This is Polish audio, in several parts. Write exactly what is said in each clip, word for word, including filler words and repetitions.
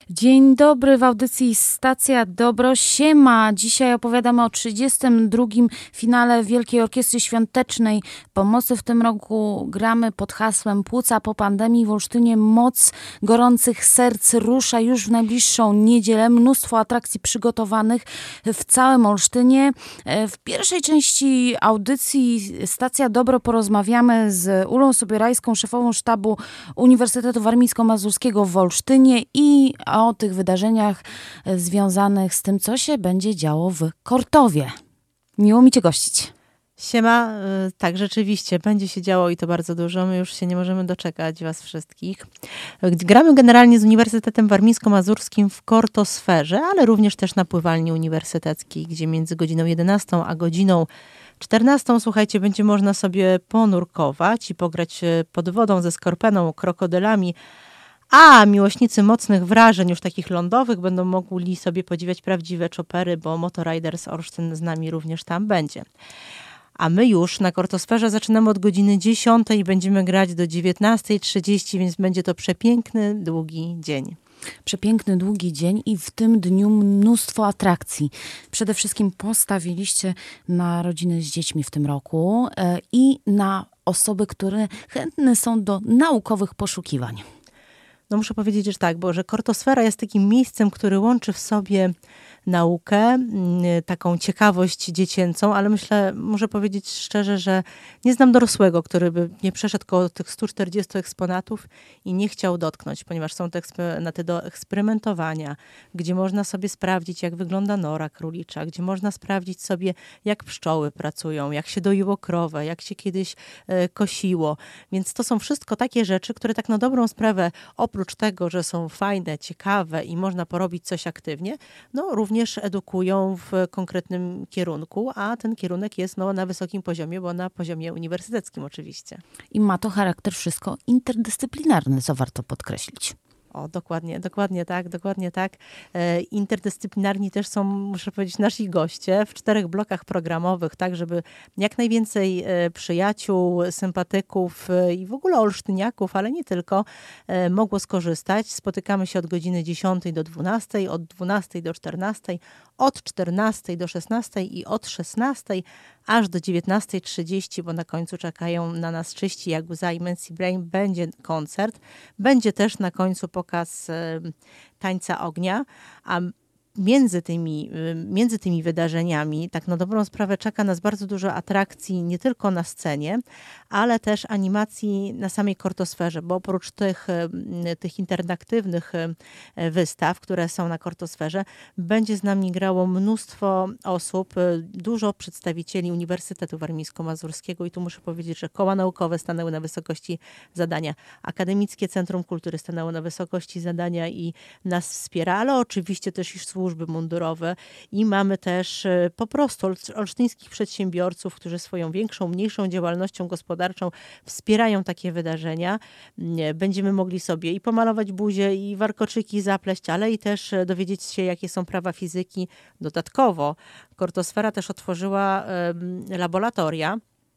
Dzień dobry, w audycji Stacja Dobro. Siema! Dzisiaj opowiadamy o trzydziestym drugim finale Wielkiej Orkiestry Świątecznej Pomocy. W tym roku gramy pod hasłem Płuca po pandemii. W Olsztynie Moc Gorących Serc rusza już w najbliższą niedzielę. Mnóstwo atrakcji przygotowanych w całym Olsztynie. W pierwszej części audycji Stacja Dobro porozmawiamy z Ulą Sobierajską, szefową sztabu Uniwersytetu Warmińsko-Mazurskiego w Olsztynie i o tych wydarzeniach związanych z tym, co się będzie działo w Kortowie. Miło mi Cię gościć. Siema, tak rzeczywiście, będzie się działo i to bardzo dużo. My już się nie możemy doczekać Was wszystkich. Gramy generalnie z Uniwersytetem Warmińsko-Mazurskim w Kortosferze, ale również też na pływalni uniwersyteckiej, gdzie między godziną jedenastą a godziną czternastą, słuchajcie, będzie można sobie ponurkować i pograć pod wodą ze skorpeną, krokodylami, a miłośnicy mocnych wrażeń, już takich lądowych, będą mogli sobie podziwiać prawdziwe czopery, bo Motoriders Olsztyn z nami również tam będzie. A my już na Kortosferze zaczynamy od godziny dziesiątej i będziemy grać do dziewiętnastej trzydzieści, więc będzie to przepiękny, długi dzień. Przepiękny, długi dzień i w tym dniu mnóstwo atrakcji. Przede wszystkim postawiliście na rodziny z dziećmi w tym roku i na osoby, które chętne są do naukowych poszukiwań. No muszę powiedzieć, że tak, bo że Kortosfera jest takim miejscem, który łączy w sobie naukę, taką ciekawość dziecięcą, ale myślę, muszę powiedzieć szczerze, że nie znam dorosłego, który by nie przeszedł koło tych stu czterdziestu eksponatów i nie chciał dotknąć, ponieważ są te eksponaty do eksperymentowania, gdzie można sobie sprawdzić, jak wygląda nora królicza, gdzie można sprawdzić sobie, jak pszczoły pracują, jak się doiło krowę, jak się kiedyś e, kosiło. Więc to są wszystko takie rzeczy, które tak na dobrą sprawę, oprócz tego, że są fajne, ciekawe i można porobić coś aktywnie, no również edukują w konkretnym kierunku, a ten kierunek jest no, na wysokim poziomie, bo na poziomie uniwersyteckim oczywiście. I ma to charakter wszystko interdyscyplinarny, co warto podkreślić. O, dokładnie, dokładnie tak, dokładnie tak. E, interdyscyplinarni też są, muszę powiedzieć, nasi goście w czterech blokach programowych, tak, żeby jak najwięcej e, przyjaciół, sympatyków e, i w ogóle olsztyniaków, ale nie tylko, e, mogło skorzystać. Spotykamy się od godziny dziesiątej do dwunastej, od dwunastej do czternastej, od czternastej do szesnastej i od szesnastej aż do dziewiętnastej trzydzieści, bo na końcu czekają na nas Czyści jak łza i Mancy Brain. Będzie koncert. Będzie też na końcu pokaz e, tańca ognia, a Między tymi, między tymi wydarzeniami, tak na dobrą sprawę, czeka nas bardzo dużo atrakcji, nie tylko na scenie, ale też animacji na samej Kortosferze, bo oprócz tych, tych interaktywnych wystaw, które są na Kortosferze, będzie z nami grało mnóstwo osób, dużo przedstawicieli Uniwersytetu Warmińsko-Mazurskiego i tu muszę powiedzieć, że koła naukowe stanęły na wysokości zadania, Akademickie Centrum Kultury stanęło na wysokości zadania i nas wspiera, ale oczywiście też już służby mundurowe i mamy też po prostu olsztyńskich przedsiębiorców, którzy swoją większą, mniejszą działalnością gospodarczą wspierają takie wydarzenia. Będziemy mogli sobie i pomalować buzię, i warkoczyki zapleść, ale i też dowiedzieć się, jakie są prawa fizyki. Dodatkowo Kortosfera też otworzyła laboratoria,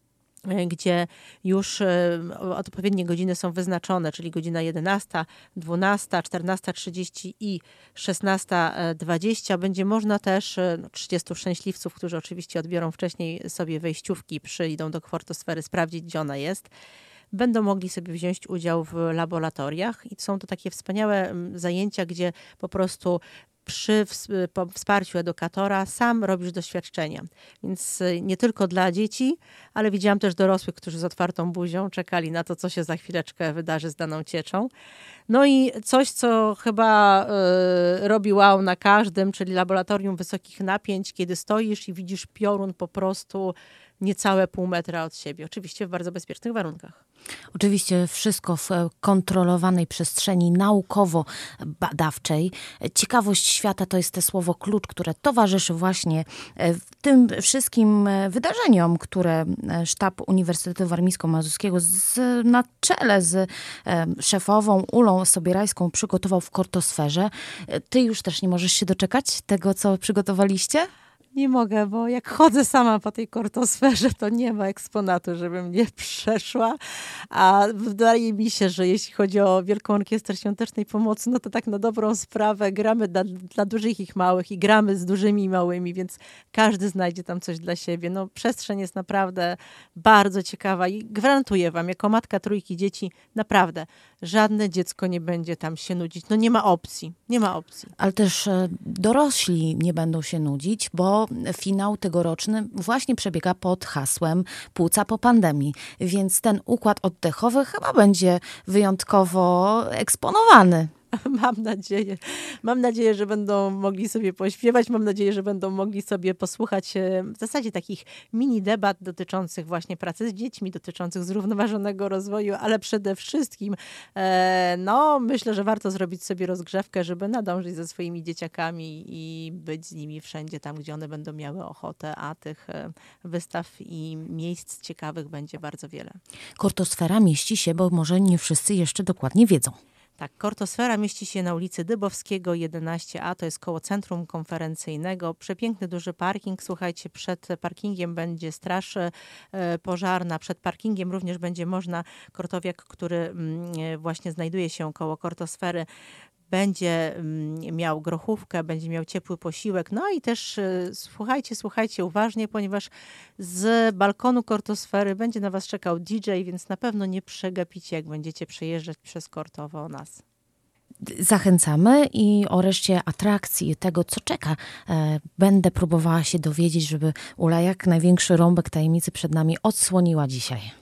gdzie już odpowiednie godziny są wyznaczone, czyli godzina jedenasta, dwunasta, czternasta trzydzieści i szesnasta dwadzieścia. Będzie można też trzydziestu szczęśliwców, którzy oczywiście odbiorą wcześniej sobie wejściówki, przyjdą do Kortosfery sprawdzić, gdzie ona jest. Będą mogli sobie wziąć udział w laboratoriach i są to takie wspaniałe zajęcia, gdzie po prostu przy wsparciu edukatora sam robisz doświadczenia. Więc nie tylko dla dzieci, ale widziałam też dorosłych, którzy z otwartą buzią czekali na to, co się za chwileczkę wydarzy z daną cieczą. No i coś, co chyba y, robi wow na każdym, czyli laboratorium wysokich napięć, kiedy stoisz i widzisz piorun po prostu niecałe pół metra od siebie. Oczywiście w bardzo bezpiecznych warunkach. Oczywiście wszystko w kontrolowanej przestrzeni naukowo-badawczej. Ciekawość świata to jest to słowo klucz, które towarzyszy właśnie tym wszystkim wydarzeniom, które sztab Uniwersytetu Warmińsko-Mazurskiego z, na czele z szefową Ulą Sobierajską przygotował w Kortosferze. Ty już też nie możesz się doczekać tego, co przygotowaliście? Nie mogę, bo jak chodzę sama po tej kortosferze, to nie ma eksponatu, żebym nie przeszła. A wydaje mi się, że jeśli chodzi o Wielką Orkiestrę Świątecznej Pomocy, no to tak na dobrą sprawę gramy dla, dla dużych i małych i gramy z dużymi i małymi, więc każdy znajdzie tam coś dla siebie. No, przestrzeń jest naprawdę bardzo ciekawa i gwarantuję wam, jako matka trójki dzieci, naprawdę żadne dziecko nie będzie tam się nudzić. No nie ma opcji, nie ma opcji. Ale też dorośli nie będą się nudzić, bo finał tegoroczny właśnie przebiega pod hasłem Płuca po pandemii, więc ten układ oddechowy chyba będzie wyjątkowo eksponowany. Mam nadzieję. Mam nadzieję, że będą mogli sobie pośpiewać. Mam nadzieję, że będą mogli sobie posłuchać w zasadzie takich mini debat dotyczących właśnie pracy z dziećmi, dotyczących zrównoważonego rozwoju, ale przede wszystkim e, no myślę, że warto zrobić sobie rozgrzewkę, żeby nadążyć ze swoimi dzieciakami i być z nimi wszędzie tam, gdzie one będą miały ochotę, a tych wystaw i miejsc ciekawych będzie bardzo wiele. Kortosfera mieści się, bo może nie wszyscy jeszcze dokładnie wiedzą. Tak, Kortosfera mieści się na ulicy Dybowskiego jedenaście A, to jest koło Centrum Konferencyjnego. Przepiękny, duży parking. Słuchajcie, przed parkingiem będzie straż pożarna, przed parkingiem również będzie można, kortowiak, który właśnie znajduje się koło Kortosfery, będzie miał grochówkę, będzie miał ciepły posiłek. No i też słuchajcie, słuchajcie uważnie, ponieważ z balkonu Kortosfery będzie na was czekał D J, więc na pewno nie przegapicie, jak będziecie przejeżdżać przez Kortowo o nas. Zachęcamy i o reszcie atrakcji, tego co czeka, będę próbowała się dowiedzieć, żeby Ula jak największy rąbek tajemnicy przed nami odsłoniła dzisiaj.